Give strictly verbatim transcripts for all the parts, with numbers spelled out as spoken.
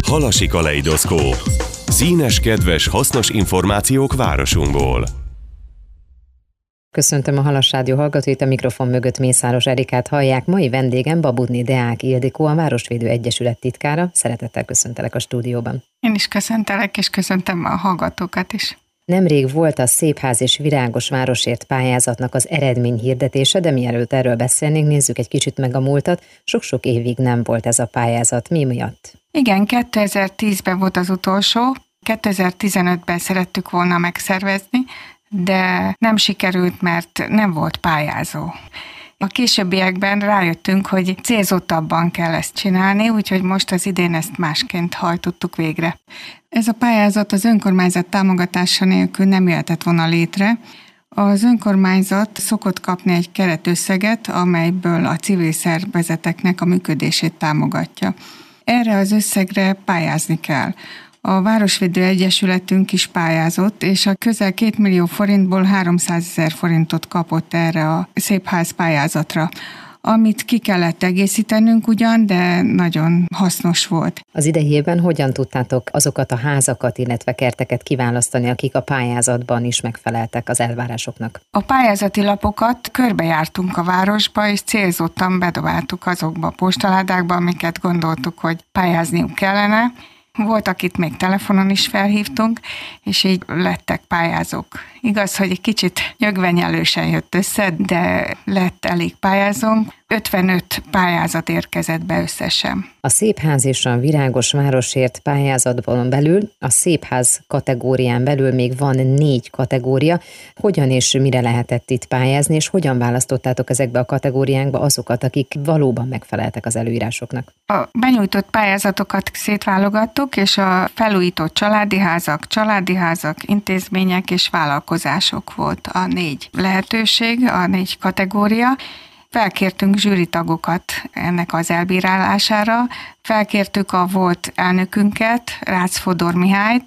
Halasi kaleidoszkóp. Színes, kedves, hasznos információk városunkból. Köszöntöm a Halas Rádió hallgatóit, a mikrofon mögött Mészáros Erikát hallják. Mai vendégem Babudni Deák Ildikó, a Városvédő Egyesület titkára. Szeretettel köszöntelek a stúdióban. Én is köszöntelek, és köszöntöm a hallgatókat is. Nemrég volt a Szépház és Virágos Városért pályázatnak az eredményhirdetése, de mielőtt erről beszélnénk, nézzük egy kicsit meg a múltat. Sok-sok évig nem volt ez a pályázat. Mi miatt? Igen, kétezer-tízben volt az utolsó, kétezer-tizenötben szerettük volna megszervezni, de nem sikerült, mert nem volt pályázó. A későbbiekben rájöttünk, hogy célzottabban kell ezt csinálni, úgyhogy most az idén ezt másként hajtottuk végre. Ez a pályázat az önkormányzat támogatása nélkül nem jöhetett volna létre. Az önkormányzat szokott kapni egy keretösszeget, amelyből a civil szervezeteknek a működését támogatja. Erre az összegre pályázni kell. A Városvédő Egyesületünk is pályázott, és a közel két millió forintból háromszázezer forintot kapott erre a Szépház pályázatra, amit ki kellett egészítenünk ugyan, de nagyon hasznos volt. Az idejében hogyan tudtátok azokat a házakat, illetve kerteket kiválasztani, akik a pályázatban is megfeleltek az elvárásoknak? A pályázati lapokat körbejártunk a városba, és célzottan bedobáltuk azokba a postaládákba, amiket gondoltuk, hogy pályázniuk kellene. Volt, akit még telefonon is felhívtunk, és így lettek pályázók. Igaz, hogy egy kicsit nyögvenyelősen jött össze, de lett elég pályázónk. ötvenöt pályázat érkezett be összesen. A Szépház és a Virágos Városért pályázatban belül, a Szépház kategórián belül még van négy kategória. Hogyan és mire lehetett itt pályázni, és hogyan választottátok ezekbe a kategóriákba azokat, akik valóban megfeleltek az előírásoknak? A benyújtott pályázatokat szétválogattuk, és a felújított családi házak, családi házak, intézmények és vállalkozások volt a négy lehetőség, a négy kategória. Felkértünk zsűritagokat ennek az elbírálására, felkértük a volt elnökünket, Rácz Fodor Mihályt,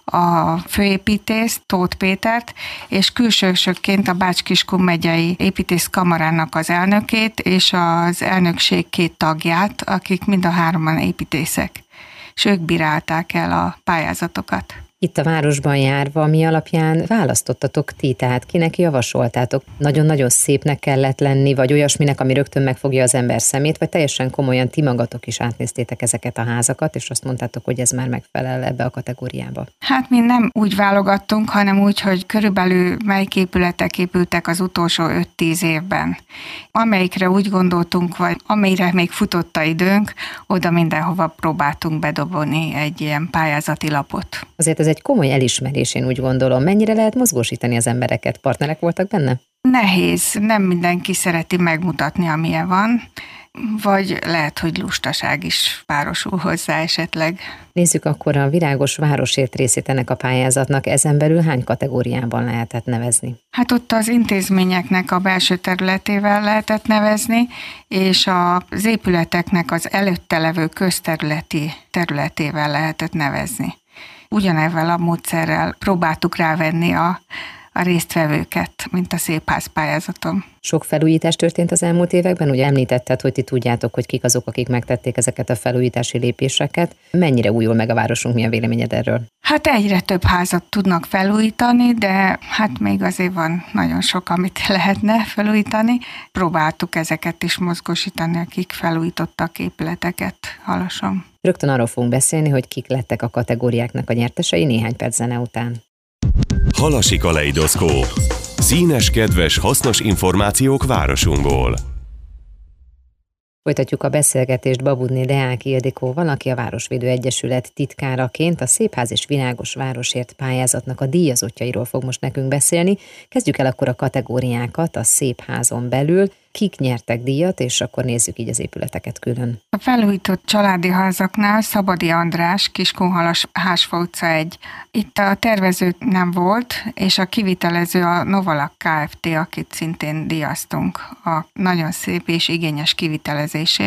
a főépítészt, Tóth Pétert, és külsősökként a Bács-Kiskun megyei építészkamarának az elnökét, és az elnökség két tagját, akik mind a hároman építészek, és ők bírálták el a pályázatokat. Itt a városban járva, mi alapján választottatok ti, tehát kinek javasoltátok? Nagyon-nagyon szépnek kellett lenni, vagy olyasminek, ami rögtön megfogja az ember szemét, vagy teljesen komolyan ti magatok is átnéztétek ezeket a házakat, és azt mondtátok, hogy ez már megfelel ebbe a kategóriába? Hát mi nem úgy válogattunk, hanem úgy, hogy körülbelül melyik épületek épültek az utolsó öt-tíz évben. Amelyikre úgy gondoltunk, vagy amelyre még futott a időnk, oda mindenhova próbáltunk bedobni egy ilyen pályázati lapot. Azért ez egy komoly elismerés, én úgy gondolom. Mennyire lehet mozgósítani az embereket? Partnerek voltak benne? Nehéz, nem mindenki szereti megmutatni, amilyen van, vagy lehet, hogy lustaság is párosul hozzá esetleg. Nézzük akkor a Virágos Városért részét ennek a pályázatnak. Ezen belül hány kategóriában lehetett nevezni? Hát ott az intézményeknek a belső területével lehetett nevezni, és az épületeknek az előtte levő közterületi területével lehetett nevezni. Ugyanezzel a módszerrel próbáltuk rávenni a, a résztvevőket, mint a Szépház pályázaton. Sok felújítás történt az elmúlt években? Ugye említetted, hogy ti tudjátok, hogy kik azok, akik megtették ezeket a felújítási lépéseket. Mennyire újul meg a városunk, mi a véleményed erről? Hát egyre több házat tudnak felújítani, de hát még azért van nagyon sok, amit lehetne felújítani. Próbáltuk ezeket is mozgósítani, akik felújítottak épületeket Halason. Rögtön arról fogunk beszélni, hogy kik lettek a kategóriáknak a nyertesei néhány perc zene után. Halasi kaleidoszkóp. Színes, kedves, hasznos információk városunkból. Folytatjuk a beszélgetést Babudni Deák Ildikóval, aki a Városvédő Egyesület titkáraként a Szépház és Virágos Városért pályázatnak a díjazottjairól fog most nekünk beszélni. Kezdjük el akkor a kategóriákat a Szépházon belül. Kik nyertek díjat, és akkor nézzük így az épületeket külön. A felújított családi házaknál Szabadi András, Kiskunhalas, Hásfa utca egy. Itt a tervező nem volt, és a kivitelező a Novalak Kft., akit szintén díjaztunk a nagyon szép és igényes kivitelezésért.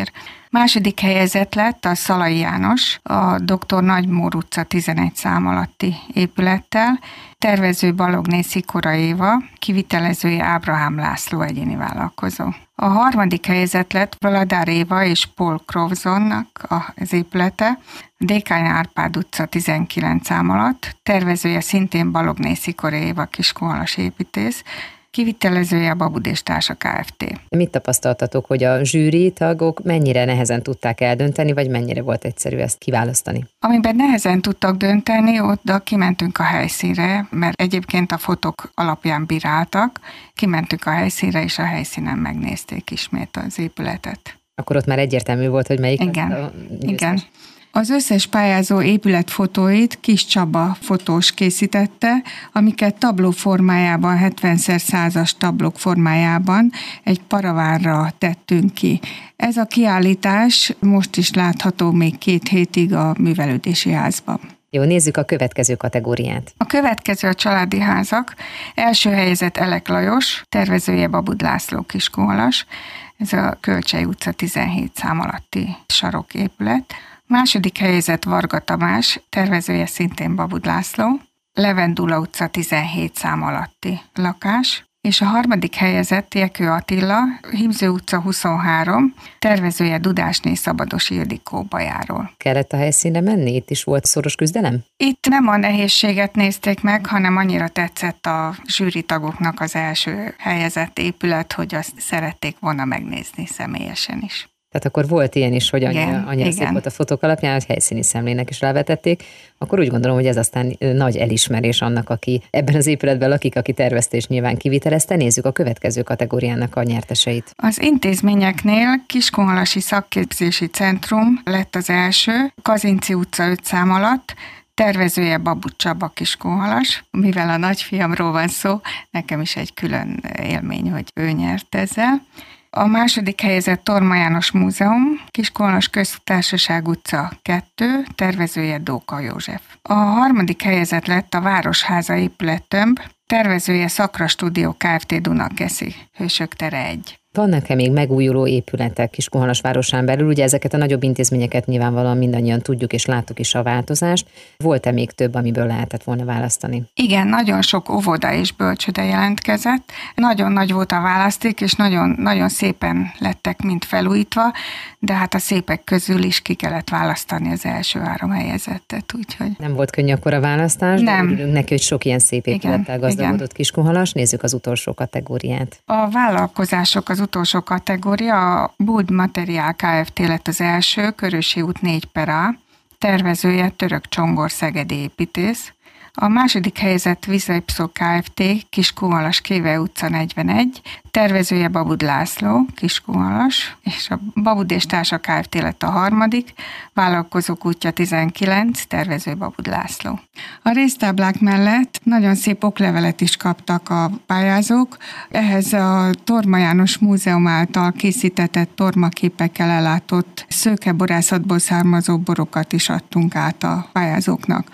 Második helyezett lett a Szalai János, a doktor Nagymór utca tizenegy szám alatti épülettel, tervező Balogné Szikora Éva, kivitelezője Ábrahám László egyéni vállalkozó. A harmadik helyezett lett Valadár Éva és Paul Crowsonnak az épülete, Dékány Árpád utca tizenkilenc szám alatt, tervezője szintén Balogné Szikora Éva kiskunhalas építész, kivitelezője a Babud és Társa Kft. Mit tapasztaltatok, hogy a zsűri tagok mennyire nehezen tudták eldönteni, vagy mennyire volt egyszerű ezt kiválasztani? Amiben nehezen tudtak dönteni, oda kimentünk a helyszínre, mert egyébként a fotók alapján bíráltak, kimentünk a helyszínre, és a helyszínen megnézték ismét az épületet. Akkor ott már egyértelmű volt, hogy melyik igen, a igen. Az összes pályázó épületfotóit Kis Csaba fotós készítette, amiket tabló formájában, hetven szer százas tablók formájában egy paravárra tettünk ki. Ez a kiállítás most is látható még két hétig a Művelődési Házban. Jó, nézzük a következő kategóriát. A következő a családi házak. Első helyezett Elek Lajos, tervezője Babud László kiskunhalas. Ez a Kölcsey utca tizenhét szám alatti saroképület. Második helyezett Varga Tamás, tervezője szintén Babud László, Levendula utca tizenhét szám alatti lakás, és a harmadik helyezett Jekő Attila, Himző utca huszonhárom, tervezője Dudásné Szabados Ildikó Bajáról. Kellett a helyszínre menni? Itt is volt szoros küzdelem? Itt nem a nehézséget nézték meg, hanem annyira tetszett a zsűri tagoknak az első helyezett épület, hogy azt szerették volna megnézni személyesen is. Tehát akkor volt ilyen is, hogy annyira, igen, annyira szép volt a fotók alapján, hogy helyszíni szemlének is rávetették, akkor úgy gondolom, hogy ez aztán nagy elismerés annak, aki ebben az épületben lakik, aki tervezte és nyilván kivitelezte. Nézzük a következő kategóriának a nyerteseit. Az intézményeknél Kiskunhalasi Szakképzési Centrum lett az első, Kazinci utca öt szám alatt, tervezője Babud Csaba kiskunhalas. Mivel a nagyfiamról van szó, nekem is egy külön élmény, hogy ő nyert ezzel. A második helyezett Torma János Múzeum, Kiskunhalas Köztársaság utca kettő, tervezője Dóka József. A harmadik helyezett lett a Városháza épülettömb, tervezője Szakra Stúdió Kft. Dunakeszi, Hősök tere egy. Vannak-e még megújuló épületek Kiskunhalas városán belül? Ugye ezeket a nagyobb intézményeket nyilvánvalóan mindannyian tudjuk és láttuk is a változást. Volt-e még több, amiből lehetett volna választani? Igen, nagyon sok óvoda és bölcsőde jelentkezett. Nagyon nagy volt a választék, és nagyon, nagyon szépen lettek mind felújítva, de hát a szépek közül is ki kellett választani az első három helyezettet, úgyhogy... Nem volt könnyű akkor a választás, nem. De örülünk neki, hogy sok ilyen szép épülettel gazdagodott Kiskunhalas. Nézzük az utolsó kategóriát. A vállalkozások az utolsó kategória, a Bud Materiál Kft. Lett az első, Körösi út négy per A, tervezője Török Csongor szegedi építész. A második helyezett Vizepszó Kft. Kiskunhalas Kéve utca negyvenegy, tervezője Babud László, Kiskunhalas, és a Babud és Társa Kft. Lett a harmadik, vállalkozók útja tizenkilenc, tervező Babud László. A résztáblák mellett nagyon szép oklevelet is kaptak a pályázók, ehhez a Torma János Múzeum által készítetett tormaképekkel ellátott szőkeborászatból származó borokat is adtunk át a pályázóknak.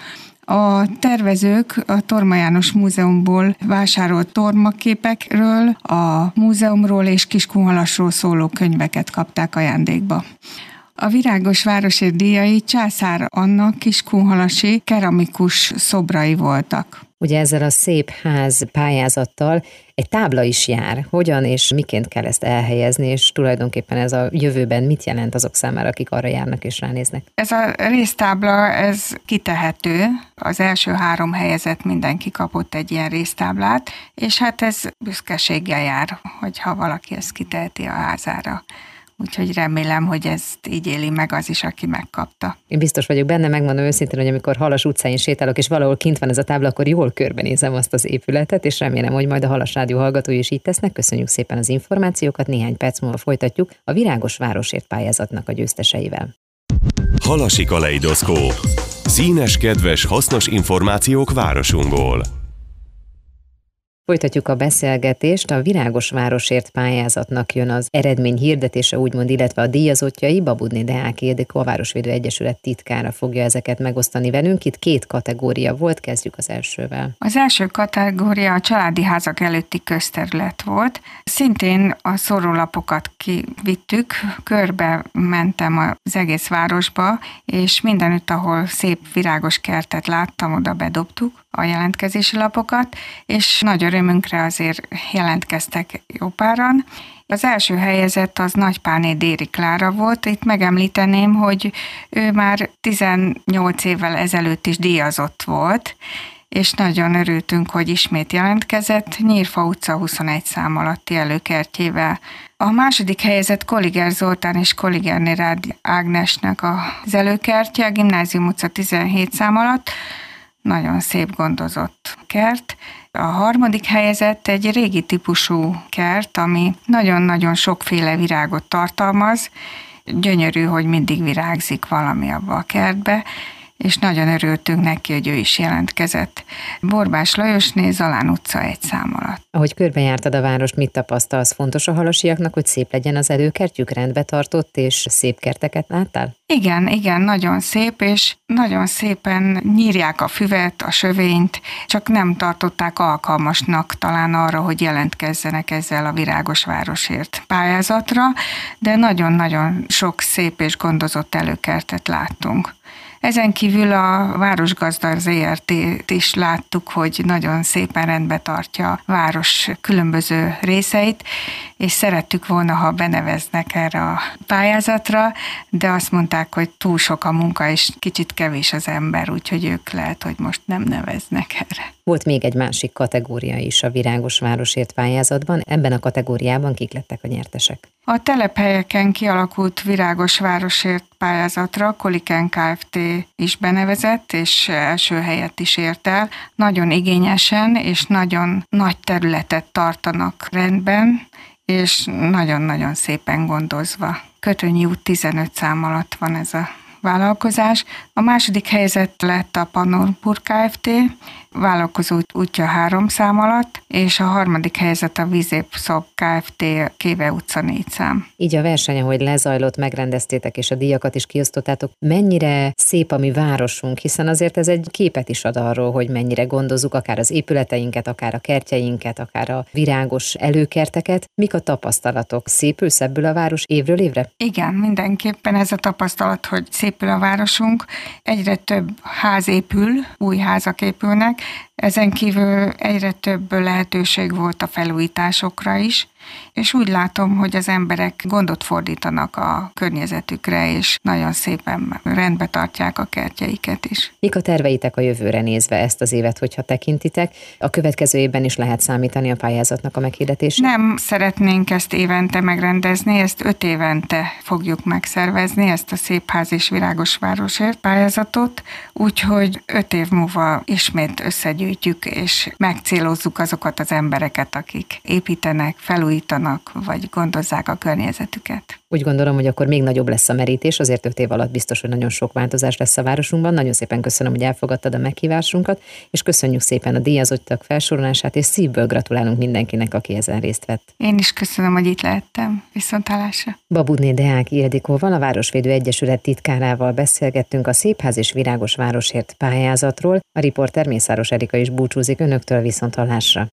A tervezők a Torma János Múzeumból vásárolt tormaképekről, a múzeumról és Kiskunhalasról szóló könyveket kapták ajándékba. A Virágos Városért díjai Császár Anna kiskunhalasi keramikus szobrai voltak. Ugye ezzel a szép ház pályázattal egy tábla is jár. Hogyan és miként kell ezt elhelyezni, és tulajdonképpen ez a jövőben mit jelent azok számára, akik arra járnak és ránéznek? Ez a résztábla, ez kitehető. Az első három helyezett mindenki kapott egy ilyen résztáblát, és hát ez büszkeséggel jár, hogyha valaki ezt kiteheti a házára. Úgyhogy remélem, hogy ezt így éli meg az is, aki megkapta. Én biztos vagyok benne, megmondom őszintén, hogy amikor Halas utcáin sétálok, és valahol kint van ez a tábla, akkor jól körbenézem azt az épületet, és remélem, hogy majd a Halas Rádió hallgatói is így tesznek. Köszönjük szépen az információkat, néhány perc múlva folytatjuk a Virágos Városért pályázatnak a győzteseivel. Halasi kaleidoszkóp. Színes, kedves, hasznos információk városunkból. Folytatjuk a beszélgetést, a Virágos Városért pályázatnak jön az eredmény hirdetése, úgymond, illetve a díjazottjai. Babudné Deáki Ildikó, a Városvédő Egyesület titkára fogja ezeket megosztani velünk. Itt két kategória volt, kezdjük az elsővel. Az első kategória a családi házak előtti közterület volt. Szintén a szórólapokat kivittük, körbe mentem az egész városba, és mindenütt, ahol szép virágos kertet láttam, oda bedobtuk a jelentkezési lapokat, és nagy örömünkre azért jelentkeztek jó páran. Az első helyezett az Nagypáné Déri Klára volt. Itt megemlíteném, hogy ő már tizennyolc évvel ezelőtt is díjazott volt, és nagyon örültünk, hogy ismét jelentkezett Nyírfa utca huszonegy szám alatti előkertjével. A második helyezett Kolliger Zoltán és Kolligerné Rádi Ágnesnek az előkertje, a Gimnázium utca tizenhét szám alatt. Nagyon szép gondozott kert. A harmadik helyezett egy régi típusú kert, ami nagyon-nagyon sokféle virágot tartalmaz. Gyönyörű, hogy mindig virágzik valami abba a kertbe, és nagyon örültünk neki, hogy ő is jelentkezett. Borbás Lajosné, Zalán utca egy szám alatt. Ahogy körbejártad a várost, mit tapasztalsz? Fontos a halasiaknak, hogy szép legyen az előkertjük, rendbe tartott, és szép kerteket láttál? Igen, igen, nagyon szép, és nagyon szépen nyírják a füvet, a sövényt, csak nem tartották alkalmasnak talán arra, hogy jelentkezzenek ezzel a Virágos Városért pályázatra, de nagyon-nagyon sok szép és gondozott előkertet láttunk. Ezen kívül a Városgazda zé er té-t is láttuk, hogy nagyon szépen rendbe tartja a város különböző részeit, és szerettük volna, ha beneveznek erre a pályázatra, de azt mondták, hogy túl sok a munka, és kicsit kevés az ember, úgyhogy ők lehet, hogy most nem neveznek erre. Volt még egy másik kategória is a Virágos Városért pályázatban. Ebben a kategóriában kik lettek a nyertesek? A telephelyeken kialakult Virágos Városért pályázatra Koliken Kft. Is benevezett, és első helyet is ért el. Nagyon igényesen és nagyon nagy területet tartanak rendben, és nagyon-nagyon szépen gondozva. Kötönyi út tizenöt szám alatt van ez a vállalkozás. A második helyzet lett a Pannonpur Kft., vállalkozó útja három szám alatt, és a harmadik helyzet a Vizépszok Kft. Kéve utca négy szám. Így a verseny, ahogy lezajlott, megrendeztétek, és a díjakat is kiosztottátok, mennyire szép a mi városunk, hiszen azért ez egy képet is ad arról, hogy mennyire gondozzuk akár az épületeinket, akár a kertjeinket, akár a virágos előkerteket. Mik a tapasztalatok? Szépül, szebbül a város évről évre? Igen, mindenképpen ez a tapasztalat, hogy szépül a városunk. Egyre több ház épül, új házak épülnek, ezen kívül egyre több lehetőség volt a felújításokra is, és úgy látom, hogy az emberek gondot fordítanak a környezetükre, és nagyon szépen rendbe tartják a kertjeiket is. Mik a terveitek a jövőre nézve ezt az évet, hogyha tekintitek? A következő évben is lehet számítani a pályázatnak a meghirdetésére? Nem szeretnénk ezt évente megrendezni, ezt öt évente fogjuk megszervezni, ezt a Szépház és Virágos Városért pályázatot, úgyhogy öt év múlva ismét összegyűjtjük, és megcélozzuk azokat az embereket, akik építenek, felújítanak, vagy gondozzák a környezetüket. Úgy gondolom, hogy akkor még nagyobb lesz a merítés, azért öt év alatt biztos, hogy nagyon sok változás lesz a városunkban. Nagyon szépen köszönöm, hogy elfogadtad a meghívásunkat, és köszönjük szépen a díjazottak felsorolását, és szívből gratulálunk mindenkinek, aki ezen részt vett. Én is köszönöm, hogy itt lehettem. Viszontlátásra. Babudné Deáki Ildikóval, a Városvédő Egyesület titkárával beszélgettünk a Szépház és Virágos Városért pályázatról. A riporter Mészáros Erika is búcsúzik önöktől, viszonthallásra.